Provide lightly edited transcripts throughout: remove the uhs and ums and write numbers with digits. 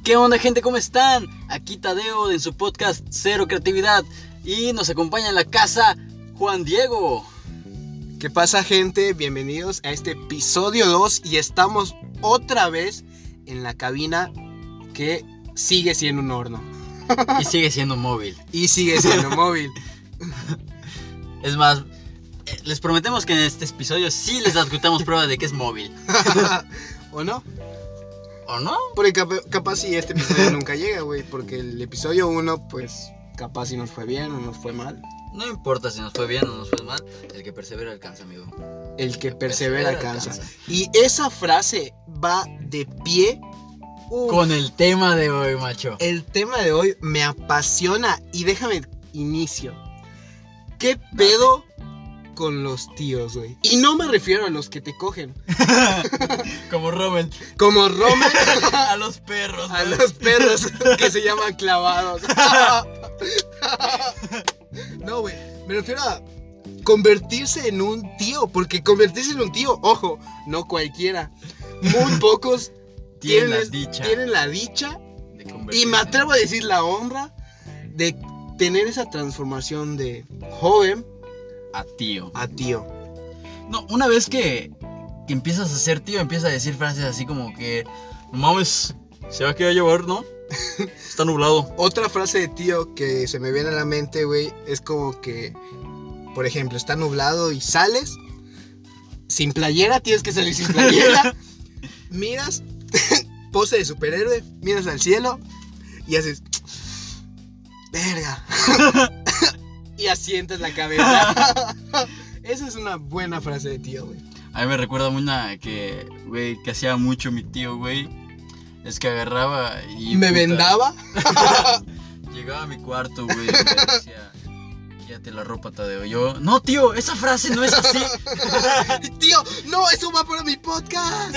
¿Qué onda, gente? ¿Cómo están? Aquí Tadeo en su podcast Cero Creatividad y nos acompaña en la casa Juan Diego. ¿Qué pasa, gente? Bienvenidos a este episodio 2 y estamos otra vez en la cabina que sigue siendo un horno. Y sigue siendo móvil. Y sigue siendo móvil. Es más, les prometemos que en este episodio sí les adjutamos prueba de que es móvil. ¿O no? ¿O no? Porque capaz si este episodio nunca llega, güey. Porque el episodio 1, pues, capaz si nos fue bien o nos fue mal. No importa si nos fue bien o nos fue mal. El que persevera alcanza, amigo. El que persevera alcanza. Y esa frase va de pie con el tema de hoy, macho. El tema de hoy me apasiona. Y déjame inicio. ¿Qué pedo con los tíos, güey? Y no me refiero a los que te cogen. Como Rommel. Como Rommel. A los perros. A los perros que se llaman clavados. No, güey. Me refiero a convertirse en un tío. Porque convertirse en un tío, ojo, no cualquiera. Muy pocos tienen la dicha y me atrevo a decir la honra de tener esa transformación de joven a tío. No, una vez que empiezas a ser tío, empiezas a decir frases así como que no mames, se va a quedar a llover, ¿no? Está nublado. Otra frase de tío que se me viene a la mente, güey, es como que, por ejemplo, está nublado y sales sin playera, tienes que salir sin playera. Miras, pose de superhéroe, miras al cielo y haces verga. Y asientas la cabeza. Esa es una buena frase de tío, güey. A mí me recuerda una que, güey, que hacía mucho mi tío, güey. Es que agarraba y... ¿Me vendaba? Llegaba a mi cuarto, güey, y me decía, quítate la ropa, Tadeo. Yo, no, tío, esa frase no es así. Tío, no, eso va para mi podcast.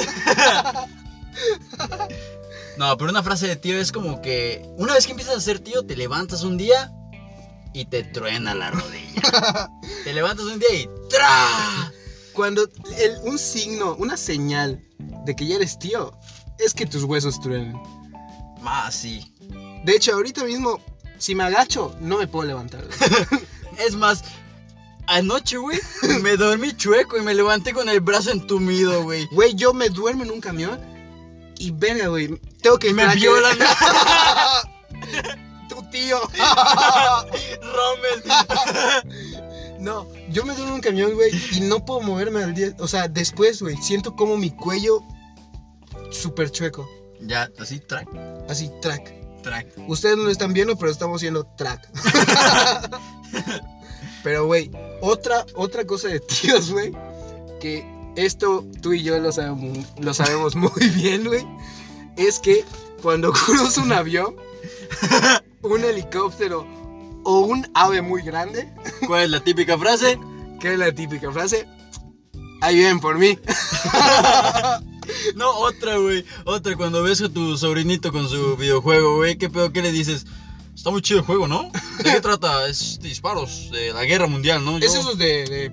No, pero una frase de tío es como que una vez que empiezas a ser tío, te levantas un día y te truena la rodilla. Te levantas un día y ¡tra! Cuando un signo, una señal de que ya eres tío, es que tus huesos truenen. Ah, sí. De hecho, ahorita mismo, si me agacho, no me puedo levantar. Es más, anoche, güey, me dormí chueco y me levanté con el brazo entumido, güey. Güey, yo me duermo en un camión y verga, güey, tengo que... Me violan. Tu tío. Rommel. No, yo me duermo en un camión, güey, y no puedo moverme al día. O sea, después, güey, siento como mi cuello súper chueco. Ya, así, track. Así, track. Ustedes no lo están viendo, pero estamos haciendo track. Pero, güey, otra cosa de tíos, güey, que esto tú y yo lo sabemos muy bien, güey, es que cuando cruzas un avión, un helicóptero o un ave muy grande... ¿Cuál es la típica frase? ¿Qué es la típica frase? Ahí vienen por mí. No, otra, güey. Otra, cuando ves a tu sobrinito con su videojuego, güey, ¿qué pedo? ¿Qué le dices? Está muy chido el juego, ¿no? ¿De qué trata? Es de disparos, de la guerra mundial, ¿no? Es esos de...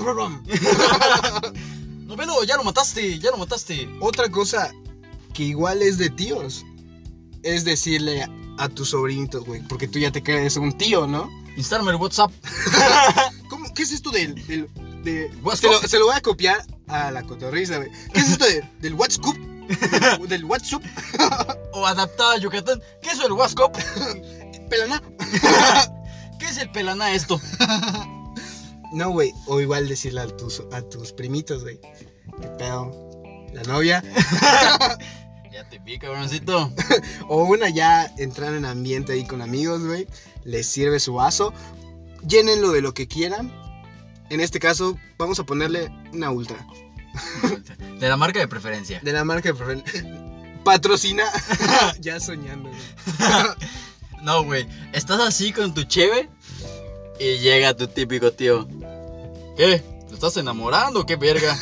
No, velo, ya lo mataste. Otra cosa que igual es de tíos es decirle a tus sobrinitos, güey, porque tú ya te crees un tío, ¿no? Instálame el WhatsApp. ¿Cómo? ¿Qué es esto del WhatsApp? Se lo voy a copiar a la cotorriza, güey. ¿Qué es esto del WhatsApp? Del WhatsApp. O adaptado a Yucatán. ¿Qué es el WhatsApp? Pelaná. ¿Qué es el pelaná esto? No, güey, o igual decirle a tus primitos, güey. ¿Qué pedo? ¿La novia? Ya te vi, cabroncito. O una ya entrar en ambiente ahí con amigos, güey. Les sirve su vaso. Llénenlo de lo que quieran. En este caso, vamos a ponerle una ultra. De la marca de preferencia. Patrocina. Ya soñando, güey. No, güey. Estás así con tu cheve y llega tu típico tío. ¿Qué? ¿Te estás enamorando o qué verga?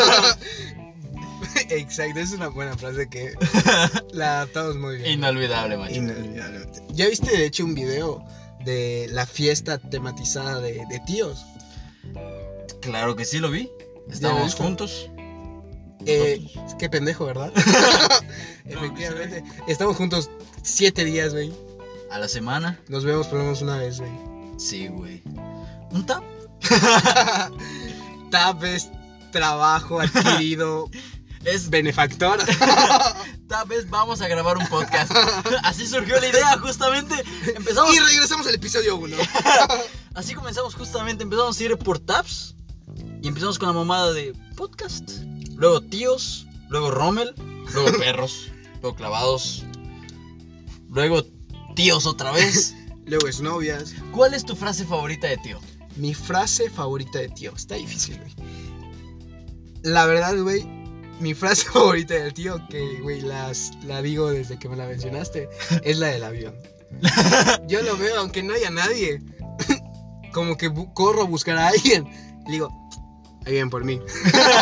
Exacto, es una buena frase que la adaptamos muy bien. Inolvidable, macho. Inolvidable. ¿Ya viste, de hecho, un video de la fiesta tematizada de tíos? Claro que sí lo vi. Estábamos juntos. Qué pendejo, ¿verdad? Efectivamente. Estamos juntos 7 días, güey. A la semana. Nos vemos por lo menos una vez, güey. Sí, güey. ¿Un tap? Tap es trabajo adquirido. Es benefactor. Tal vez vamos a grabar un podcast. Así surgió la idea, justamente. Empezamos. Y regresamos al episodio 1. Así comenzamos justamente. Empezamos a ir por taps. Y empezamos con la mamada de podcast. Luego tíos. Luego Rommel. Luego perros. Luego clavados. Luego tíos otra vez. Luego exnovias. ¿Cuál es tu frase favorita de tío? Mi frase favorita de tío. Está difícil, güey. La verdad, güey. Mi frase favorita del tío, que, güey, la digo desde que me la mencionaste, es la del avión. Yo lo veo, aunque no haya nadie. Como que corro a buscar a alguien. Y digo, ahí vienen por mí.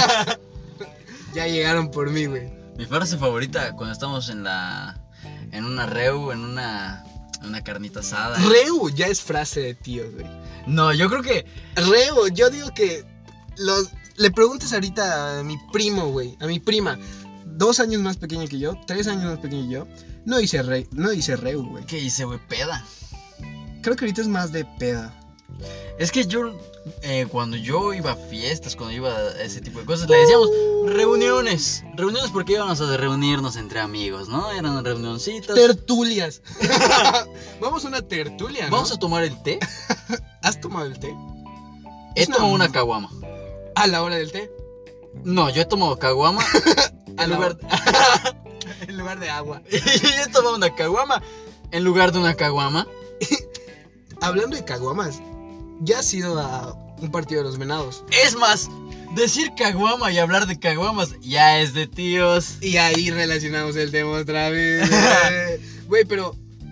Ya llegaron por mí, güey. Mi frase favorita cuando estamos en una reu, en una carnita asada. Reu ya es frase de tío, güey. No, yo creo que... Reu, yo digo que le preguntes ahorita a mi primo, güey, a mi prima, 2 años más pequeña que yo, 3 años más pequeña que yo, no dice reu, güey. ¿Qué dice, güey? Peda. Creo que ahorita es más de peda. Es que yo, cuando yo iba a fiestas, cuando iba a ese tipo de cosas, le decíamos reuniones. Reuniones porque íbamos a reunirnos entre amigos, ¿no? Eran reunioncitas. Tertulias. Vamos a una tertulia, ¿no? ¿Vamos a tomar el té? ¿Has tomado el té? He tomado una caguama. ¿A la hora del té? No, yo he tomado caguama en lugar de agua. Yo he tomado una caguama en lugar de una caguama. Hablando de caguamas, ya has ido a un partido de los Venados. Es más, decir caguama y hablar de caguamas ya es de tíos. Y ahí relacionamos el tema otra vez. Güey, pero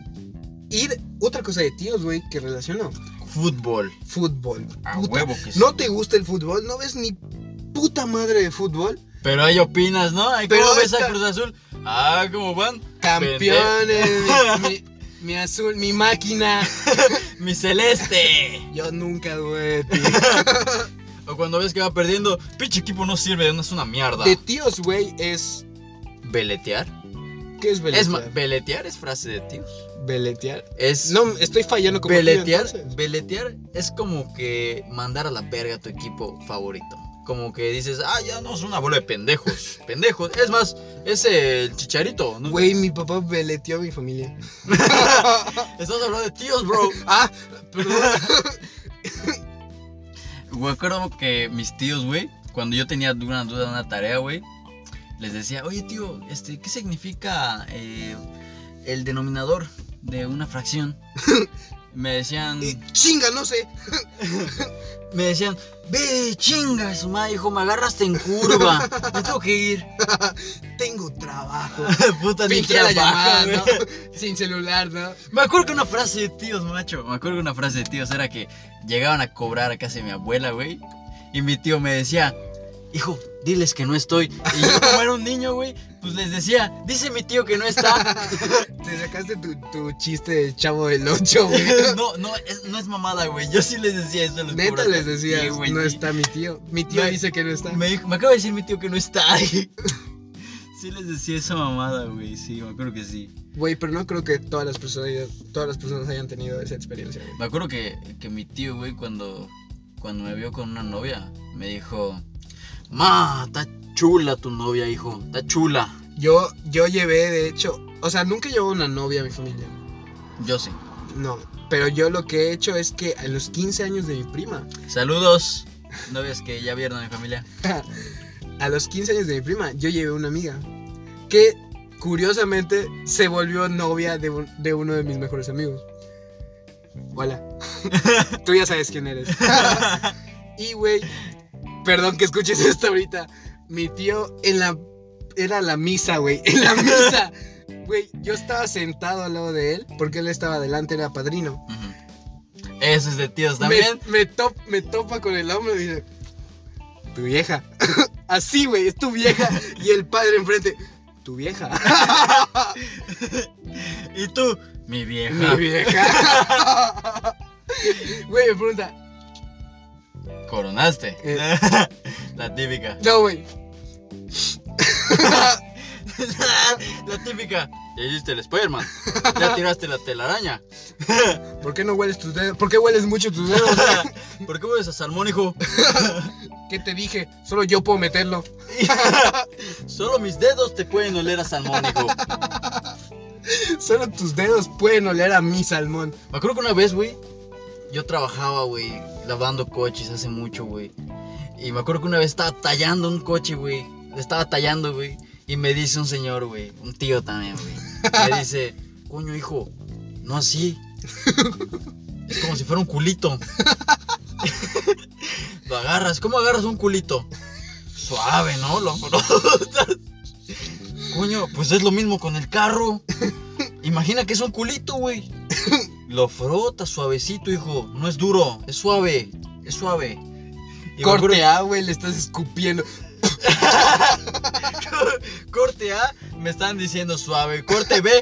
otra cosa de tíos, güey, que relaciono. Fútbol. A huevo que sí. ¿No te gusta el fútbol? ¿No ves ni puta madre de fútbol? Pero ahí opinas, ¿no? ¿Cómo ves a Cruz Azul? ¿Cómo van? Campeones, mi azul, mi máquina. Mi celeste. Yo nunca dudé de ti. O cuando ves que va perdiendo, pinche equipo no sirve, no es una mierda. De tíos, güey, es... ¿Beletear? ¿Qué es beletear? Beletear es frase de tíos. ¿Beletear? Es... No, estoy fallando como beletear, tío, beletear es como que mandar a la verga a tu equipo favorito. Como que dices, ya no, es una bola de pendejos. Pendejos. Es más, es el Chicharito, ¿no? Güey, mi papá beleteó a mi familia. Estamos hablando de tíos, bro. Perdón. Me acuerdo que mis tíos, güey, cuando yo tenía una duda de una tarea, güey, les decía, oye, tío, ¿qué significa el denominador de una fracción? Me decían... chinga, no sé. Me decían, ve, chinga, su madre, hijo, me agarraste en curva. Me tengo que ir. Tengo trabajo. Puta, ni trabajo, llamada, ¿no? Sin celular, ¿no? Me acuerdo que una frase de tíos, macho. Me acuerdo que una frase de tíos era que llegaban a cobrar a casa de mi abuela, güey. Y mi tío me decía, hijo, diles que no estoy. Y yo, como era un niño, güey, pues les decía, dice mi tío que no está. Te sacaste tu chiste de Chavo del 8, güey. No es mamada, güey. Yo sí les decía eso a los Neta pobres. les decía, sí, güey, no sí. Está mi tío. Mi tío dice que no está. Me acaba de decir mi tío que no está. Sí les decía esa mamada, güey. Sí, me acuerdo que sí. Güey, pero no creo que todas las personas hayan tenido esa experiencia, güey. Me acuerdo que mi tío, güey, cuando me vio con una novia, me dijo, está chula tu novia, hijo, está chula. Yo llevé, de hecho, o sea, nunca llevo una novia a mi familia. Yo sí. No, pero yo lo que he hecho es que a los 15 años de mi prima. Saludos, novias que ya vieron a mi familia. A los 15 años de mi prima, yo llevé una amiga que, curiosamente, se volvió novia de uno de mis mejores amigos. Hola. Tú ya sabes quién eres. Y, güey, perdón que escuches esto ahorita. Mi tío era la misa, güey. En la misa. Güey, yo estaba sentado al lado de él porque él estaba adelante, era padrino. Eso es de tíos también. Me topa con el hombro y dice, tu vieja. Así, güey, es tu vieja. Y el padre enfrente, tu vieja. Y tú, mi vieja. Mi vieja. Güey, me pregunta, ¿coronaste? La típica. No, güey. La típica. Ya hiciste el Spider-Man. Ya tiraste la telaraña. ¿Por qué no hueles tus dedos? ¿Por qué hueles mucho tus dedos? ¿Por qué hueles a salmón, hijo? ¿Qué te dije? Solo yo puedo meterlo. Solo mis dedos te pueden oler a salmón, hijo. Solo tus dedos pueden oler a mi salmón. Me acuerdo que una vez, güey, yo trabajaba, güey, lavando coches hace mucho, güey. Y me acuerdo que una vez estaba tallando un coche, güey. Le estaba tallando, güey. Y me dice un señor, güey, un tío también, güey. Me dice, coño, hijo, no así. Es como si fuera un culito. Lo agarras, ¿cómo agarras un culito? Suave, ¿no? Lo frotas. Coño, pues es lo mismo con el carro. Imagina que es un culito, güey. Lo frotas suavecito, hijo. No es duro, es suave. Es suave. Y corte A, güey, le estás escupiendo. Corte A, me están diciendo suave. Corte B,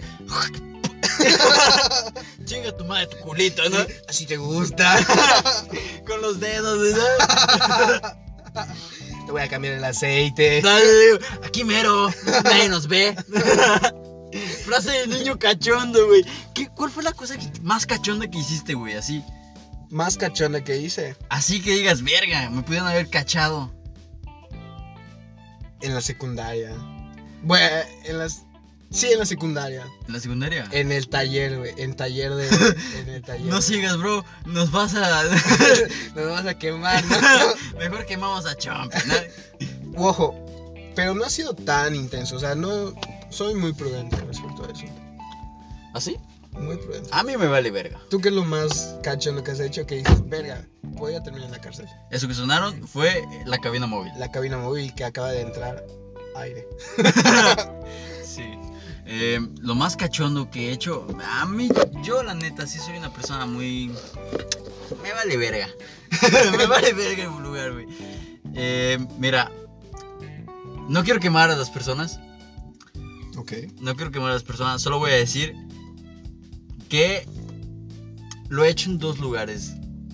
chinga tu madre tu culito, ¿no? Así te gusta. Con los dedos, ¿verdad? Te voy a cambiar el aceite. Aquí mero, nadie nos ve. Frase de niño cachondo, güey. ¿Cuál fue la cosa más cachonda que hiciste, güey? Así. Más cachonda que hice. Así que digas, verga, me pudieron haber cachado. En la secundaria. Bueno, sí, en la secundaria. ¿En la secundaria? En el taller, güey. En el taller. No sigas, bro. Nos vas a quemar, ¿no? Mejor quemamos a Chomp, ¿no? Ojo, pero no ha sido tan intenso. O sea, no. Soy muy prudente respecto a eso. ¿Así? Muy prudente. A mí me vale verga. ¿Tú qué es lo más cachondo que has hecho? Que dices, verga, voy a terminar en la cárcel. Eso que sonaron fue la cabina móvil. La cabina móvil que acaba de entrar aire. Sí. Lo más cachondo que he hecho, a mí, yo la neta sí soy una persona muy... Me vale verga. Me vale verga en un lugar, güey. Mira, no quiero quemar a las personas. Ok. No quiero quemar a las personas, solo voy a decir que lo he hecho en 2 lugares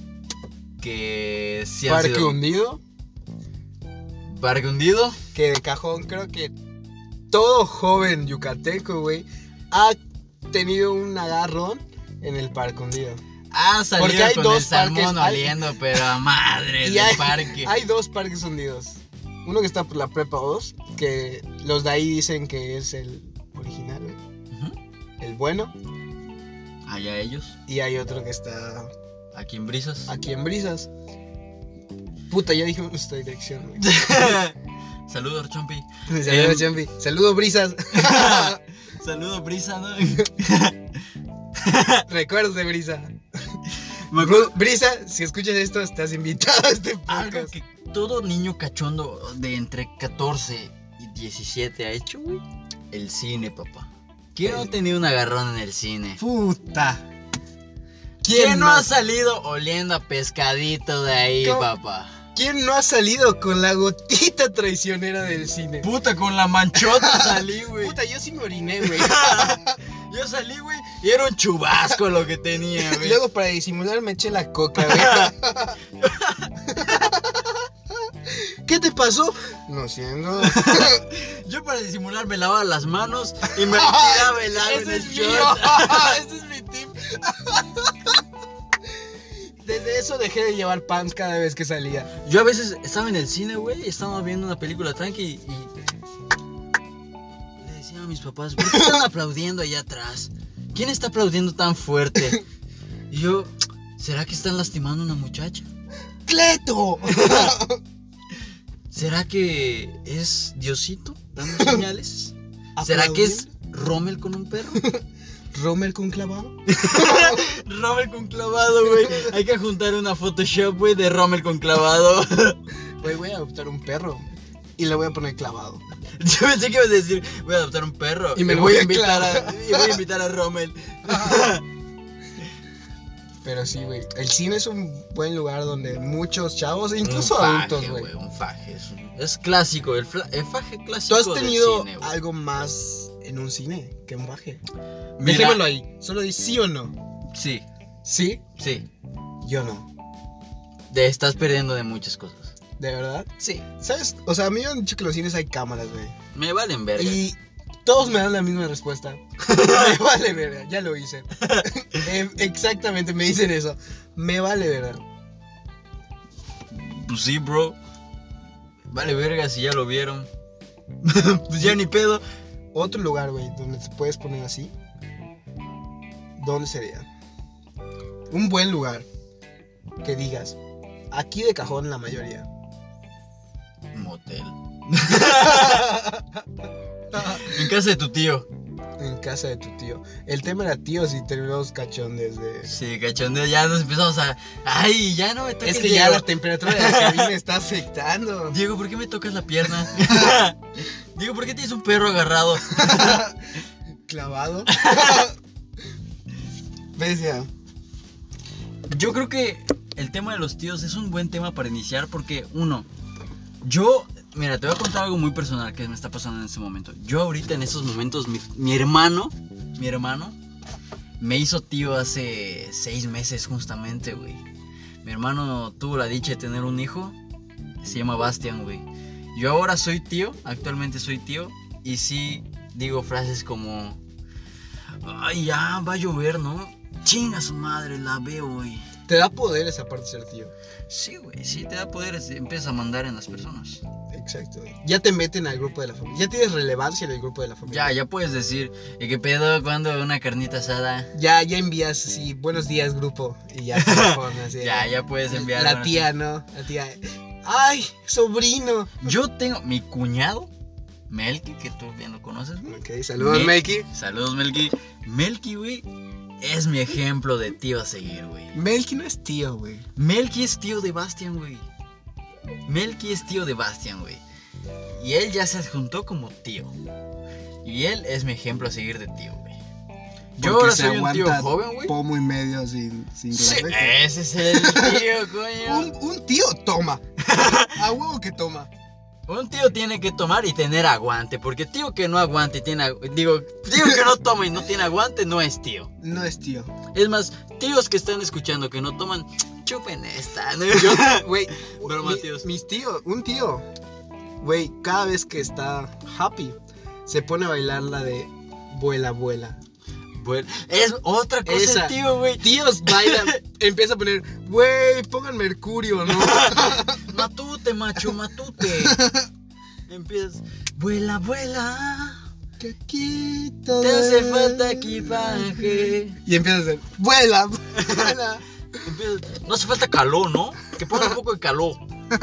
que sí han Parque sido... Hundido. Parque Hundido. Que de cajón creo que todo joven yucateco, güey, ha tenido un agarrón en el Parque Hundido. Ah, salió porque hay con 2 el salmón parques, oliendo, pero a madre y del parque. Hay 2 parques hundidos. Uno que está por la Prepa 2, que los de ahí dicen que es el original, güey. El bueno. Allá ellos. Y hay otro que está Aquí en Brisas. aquí en Brisas. Puta, ya dijimos nuestra dirección, güey. Saludos, Chompi. Saludos, Champi. Saludos, Brisas. Saludos, Brisa, ¿no? Recuerdos de Brisa. Me acuerdo Brisa, si escuchas esto, estás invitado a este algo podcast. que todo niño cachondo de entre 14 y 17 ha hecho, güey. El cine, papá. ¿Quién no ha tenido un agarrón en el cine? Puta. ¿Quién no ha salido oliendo a pescadito de ahí, ¿Cómo? papá? ¿Quién no ha salido con la gotita traicionera del cine? Puta, con la manchota salí, güey. Puta, yo sí me oriné, güey. Yo salí, güey, y era un chubasco lo que tenía, Y güey. luego para disimular me eché la coca, güey. ¿Qué te pasó? No siendo. Yo para disimular me lavaba las manos y me tiraba el agua en Ese el es mío. short. Ese es mi tip. Desde eso dejé de llevar pants cada vez que salía. Yo a veces estaba en el cine, güey, y estábamos viendo una película tranqui y le decía a mis papás, ¿por qué están aplaudiendo allá atrás? ¿Quién está aplaudiendo tan fuerte? Y yo, ¿será que están lastimando a una muchacha? ¡Cleto! ¿Será que es Diosito dando señales? ¿Será que es Rommel con un perro? ¿Rommel con clavado? Rommel con clavado, güey. Hay que juntar una Photoshop, güey, de Rommel con clavado. Güey, voy a adoptar un perro y le voy a poner clavado. Yo pensé que ibas a decir, voy a adoptar un perro Y me voy a voy a invitar y voy a invitar a Rommel. Pero sí, güey. El cine es un buen lugar donde muchos chavos, incluso Un faje, adultos, güey. Un faje. Es clásico, el faje ¿Tú clásico has tenido del cine, güey. algo más en un cine que un faje? Mira, Dejémoslo ahí. Solo di sí o no. Sí, ¿Sí? sí. Yo no. Te estás perdiendo de muchas cosas. ¿De verdad? Sí. ¿Sabes? O sea, a mí me han dicho que en los cines hay cámaras, güey. Me valen verga. Y Todos me dan la misma respuesta. Me vale verga, ya lo hice. Exactamente, me dicen eso. Me vale verga. Pues sí, bro. Vale verga si ya lo vieron. Pues ya ni pedo. Otro lugar, güey, donde te puedes poner así. ¿Dónde sería? Un buen lugar que digas, aquí de cajón la mayoría. Motel. En casa de tu tío. En casa de tu tío. El tema era tíos y terminamos cachondes de... Sí, cachondeo, ya nos empezamos a... Ay, ya no me toques, Es que Diego. ya la temperatura de la cabina está afectando. Diego, ¿por qué me tocas la pierna? Diego, ¿por qué tienes un perro agarrado? Clavado. ¿Ves ya? Yo creo que el tema de los tíos es un buen tema para iniciar porque, uno, yo... Mira, te voy a contar algo muy personal que me está pasando en este momento. Yo ahorita en estos momentos, mi hermano me hizo tío hace 6 meses justamente, güey. Mi hermano tuvo la dicha de tener un hijo, se llama Bastian, güey. Yo ahora soy tío, actualmente soy tío, y sí digo frases como... Ay, ya, va a llover, ¿no? Chinga su madre, la veo, güey. Te da poder esa parte de ser tío. Sí, güey, sí te da poder, empiezas a mandar en las personas. Exacto. Ya te meten al grupo de la familia. Ya tienes relevancia en el grupo de la familia. Ya puedes decir, ¿y qué pedo cuando una carnita asada? Ya envías así, buenos días, grupo. Y ya te pones así. ya puedes enviar. La tía, ¿no? La tía. ¡Ay, sobrino! Yo tengo mi cuñado, Melky, que tú bien lo conoces, güey. Ok, saludos, Melky. Saludos, Melky. Melky, güey, es mi ejemplo de tío a seguir, güey. Melky no es tío, güey. Melky es tío de Bastian, güey. Melky es tío de Bastian, güey. Y él ya se adjuntó como tío. Y él es mi ejemplo a seguir de tío, güey. Yo ahora soy un tío joven, güey. Pomo y medio sin sí, ese es el tío, coño. Un tío toma. A huevo que toma. Un tío tiene que tomar y tener aguante. Porque tío que no aguante y tiene... Tío que no toma y no tiene aguante no es tío. No es tío. Es más, tíos que están escuchando que no toman... Chupen esta, ¿no? Yo, güey, broma, tíos. Mis tíos, un tío, güey, cada vez que está happy, se pone a bailar la de Vuela, vuela. Bueno, es otra cosa Esa, el tío, güey. Tíos bailan, empieza a poner, güey, pongan Mercurio, ¿no? Matute, macho, matute. Empiezas, vuela, vuela. Que aquí todo te hace falta equipaje. Y empieza a hacer, vuela, vuela. No hace falta calor, ¿no? Que ponga un poco de calor.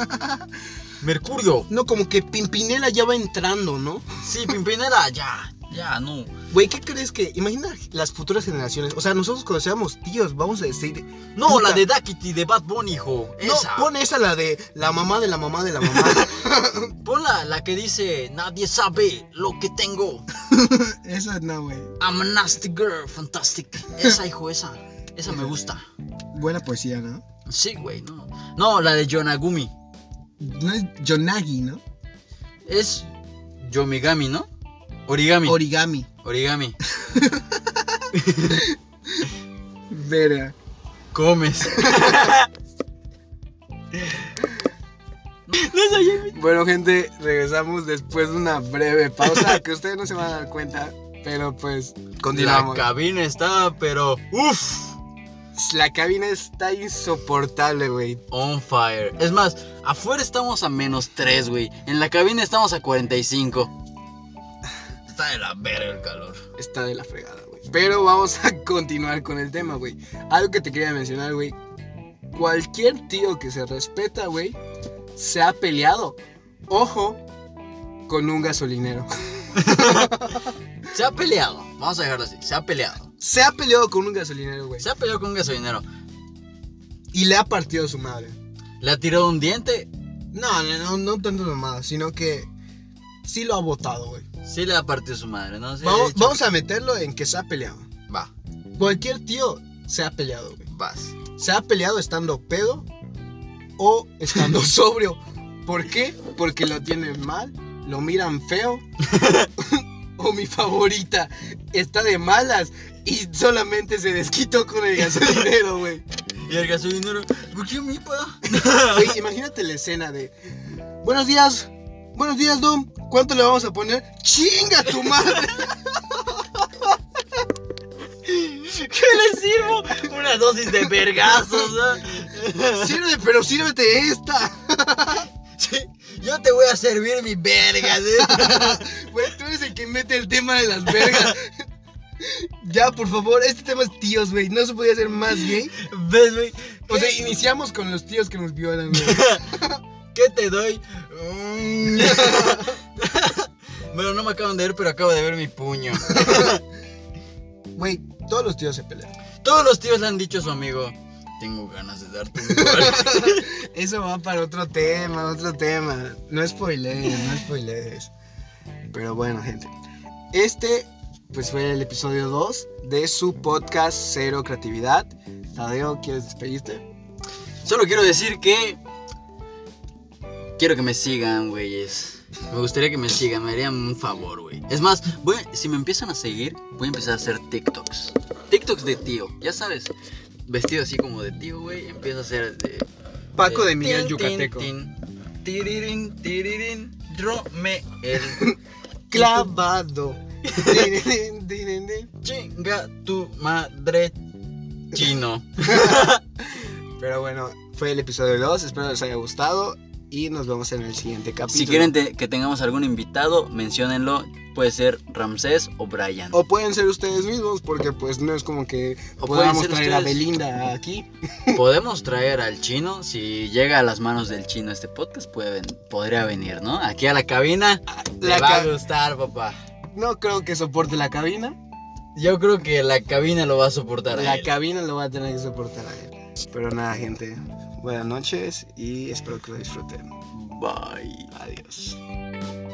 Mercurio. No, como que Pimpinela ya va entrando, ¿no? Sí, Pimpinela, ya, no. Güey, ¿qué crees que? Imagina las futuras generaciones. O sea, nosotros cuando seamos tíos, vamos a decir. No, puta, la de Duckity de Bad Bunny, hijo. Esa. No, pon esa, la de la mamá de la mamá de la mamá. Pon la que dice, nadie sabe lo que tengo. Esa no, güey. I'm a nasty girl, fantastic. Esa, hijo, esa me gusta. Buena poesía, ¿no? Sí, güey, no. No, la de Yonaguni. No es Yonagi, ¿no? Es Yomigami, ¿no? Origami. Origami. Vera. Comes. Bueno, gente, regresamos después de una breve pausa que ustedes no se van a dar cuenta, pero pues continuamos. La cabina está, pero uff. La cabina está insoportable, güey. On fire. Es más, afuera estamos a -3, güey. En la cabina estamos a 45. Está de la verga el calor. Está de la fregada, güey. Pero vamos a continuar con el tema, güey. Algo que te quería mencionar, güey. Cualquier tío que se respeta, güey, se ha peleado. Ojo, con un gasolinero. Se ha peleado. Vamos a dejarlo así. Se ha peleado. Se ha peleado con un gasolinero, güey. Se ha peleado con un gasolinero. Y le ha partido su madre. ¿Le ha tirado un diente? No tanto nomás, sino que sí lo ha botado, güey. Sí le ha partido su madre, ¿no? Sí, vamos a meterlo en que se ha peleado. Va. Cualquier tío se ha peleado, güey. Vas. Se ha peleado estando pedo o estando sobrio. ¿Por qué? Porque lo tienen mal, lo miran feo. O mi favorita, está de malas y solamente se desquitó con el gasolinero, güey. Y el gasolinero, ¿por qué mi pa? Güey, imagínate la escena de: buenos días, buenos días, Dom. ¿Cuánto le vamos a poner? ¡Chinga tu madre! ¿Qué le sirvo? Una dosis de vergazos, ¿no? Sirve, pero sírvete esta. Sí, yo te voy a servir mi verga, Güey, tú eres el que mete el tema de las vergas. Ya, por favor, este tema es tíos, güey. No se podía hacer más gay. ¿Ves, güey? O sea, iniciamos con los tíos que nos violan, güey. ¿Qué te doy? Bueno, no me acaban de ver, pero acabo de ver mi puño. Güey, todos los tíos se pelean. Todos los tíos le han dicho a su amigo: tengo ganas de darte un gol. Eso va para otro tema. No spoilees. Pero bueno, gente. Pues fue el episodio 2 de su podcast Cero Creatividad. Tadeo, ¿quieres despedirte? Solo quiero decir que quiero que me sigan, güeyes. Me gustaría que me sigan, me harían un favor, güey. Es más, si me empiezan a seguir, voy a empezar a hacer TikToks. TikToks de tío, ya sabes. Vestido así como de tío, güey. Empiezo a hacer de Paco de Miguel Yucateco. Tirirín, tirirín, Romel. Clavado. Chinga tu madre, chino. Pero bueno, fue el episodio 2. Espero les haya gustado. Y nos vemos en el siguiente capítulo. Si quieren que tengamos algún invitado, menciónenlo. Puede ser Ramsés o Brian. O pueden ser ustedes mismos, porque pues no es como que podamos traer a Belinda aquí. Podemos traer al chino. Si llega a las manos del chino este podcast, podría venir, ¿no? Aquí a la cabina. Le va a gustar, papá. No creo que soporte la cabina. Yo creo que la cabina lo va a soportar a él. La cabina lo va a tener que soportar a él. Pero nada, gente. Buenas noches y espero que lo disfruten. Bye. Adiós.